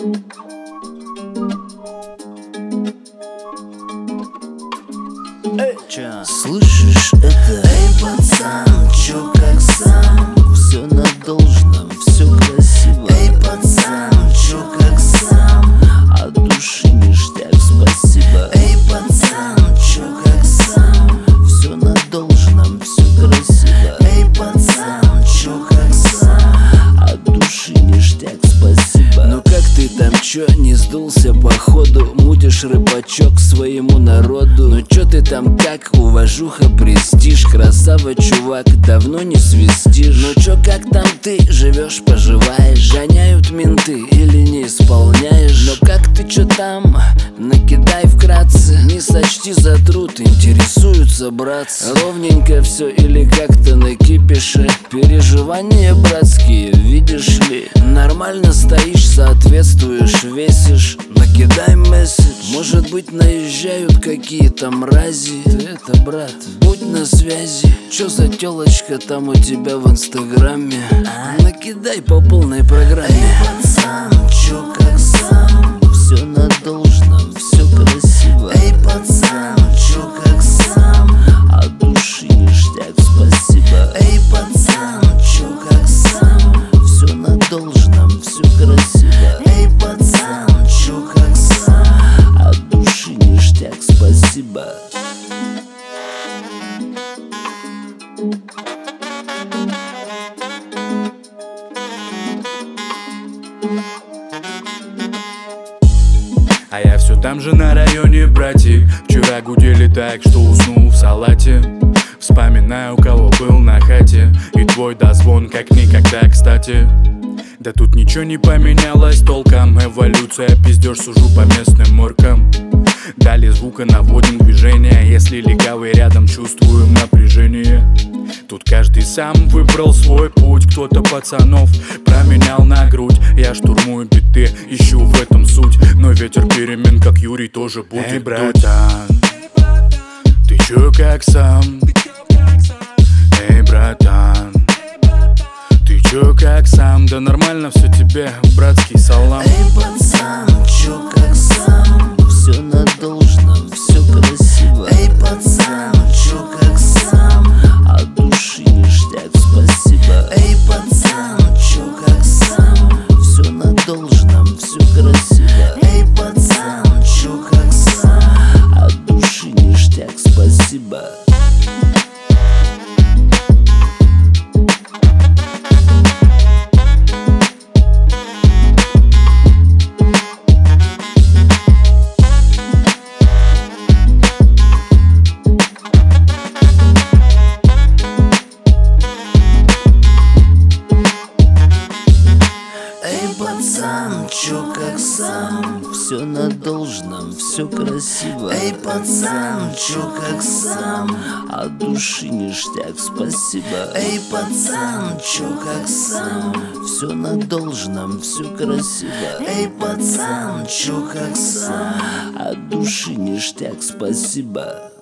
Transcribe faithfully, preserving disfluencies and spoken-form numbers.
Эй, чё? Слышишь это? Эй, пацан, чё как сам? Всё на должном, всё красиво. Эй, пацан, чё как сам? От души ништяк, спасибо. Эй, пацан, чё как сам? Всё на должном, всё красиво. Эй, пацан, чё как сам? От души ништяк, спасибо. Ну как ты там, чё, не сдулся походу? Мутишь рыбачок своему народу. Ну чё ты там, как уважуха, престиж? Красава, чувак, давно не свистишь. Ну чё, как там ты живешь, поживаешь? Гоняют менты или не исполняешь? Но как ты чё там? Накидай вкратце, не сочти за труд, интересуются братцы. Ровненько все или как-то накипише? Переживания братские, видишь ли? Нормально стоишь, соответствуешь, весишь. Накидай месседж. Может быть, наезжают какие-то мрази. Ты это, брат, будь на связи. Чё за тёлочка там у тебя в инстаграме? А? Накидай по полной программе. Эй, пацан, чё как сам? Всё на должном, всё красиво. Эй, пацан, чё как сам? От души ништяк, спасибо. Эй, пацан, чё как сам? Всё на должном, всё красиво. Эй, пацан, чё как сам? От души ништяк, спасибо. А я все там же на районе, братик. Вчера гудели так, что уснул в салате. Вспоминаю, кого был на хате. И твой дозвон как никогда кстати. Да тут ничего не поменялось толком. Эволюция, пиздёж, сужу по местным моркам. Дали звука, наводим движение. Если легавый рядом, чувствуем напряжение. Тут каждый сам выбрал свой путь. Кто-то пацанов променял на грудь. Я штурмую биты, ищу в этом суть. Но ветер перемен, как Юрий, тоже будет. Эй, братан, ты чё как сам? Эй, братан, ты чё как сам? Да нормально все тебе, братский салам. Эй, пацан, чё как сам? Всё на должном, всё красиво. Эй, пацан, чё как сам? От души ништяк, спасибо. Эй, пацан, чё как сам? Всё на должном, всё красиво. Эй, пацан, чё как сам? От души ништяк, спасибо. Пацан, чё как сам? Всё на должном, всё красиво. Эй, пацан, чё как сам? От души ништяк, спасибо. Эй, пацан, чё как сам? Всё на должном, всё красиво. Эй, пацан, чё как сам? От души ништяк, спасибо.